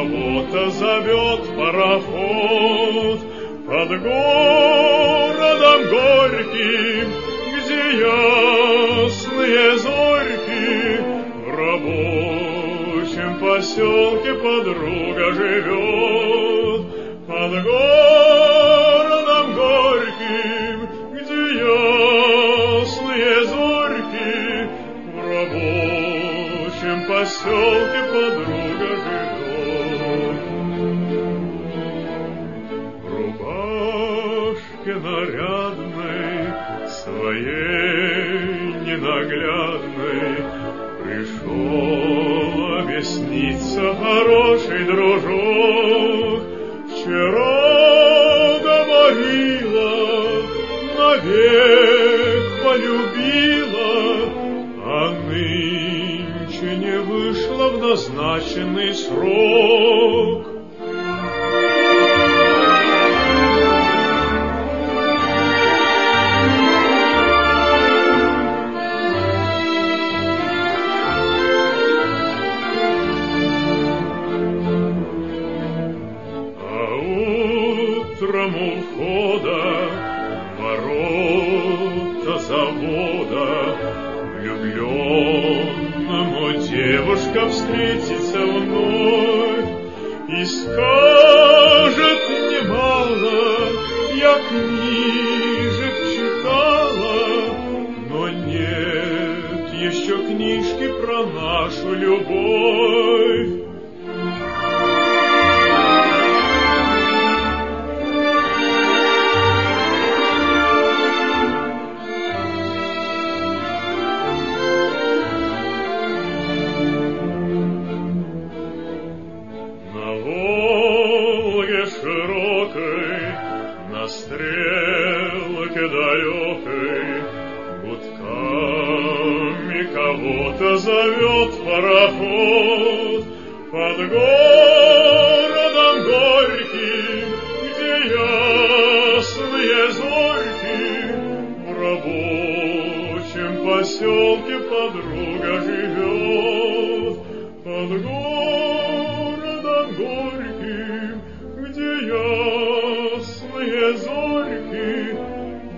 кого-то зовет пароход под городом горьким, где ясные зорьки. В рабочем поселке подруга живет под городом горьким, где ясные зорьки. В рабочем поселке подруга живет. В рубашке нарядной, своей ненаглядной, пришел объясниться хороший дружок. Вчера говорила, навек полюбила, а нынче не вышла в назначенный срок. Утром у входа ворота завода влюбленному девушка встретится вновь и скажет немало: я книжек читала, но нет еще книжки про нашу любовь. Широкой, на стрелке далекой, гудками кого-то зовет пароход под городом горьким, где ясные зорьки. В рабочем поселке подруга живет под городом горьким, где ясные зорьки. В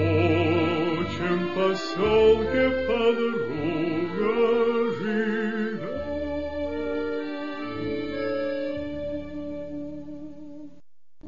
рабочем поселке подруга живет.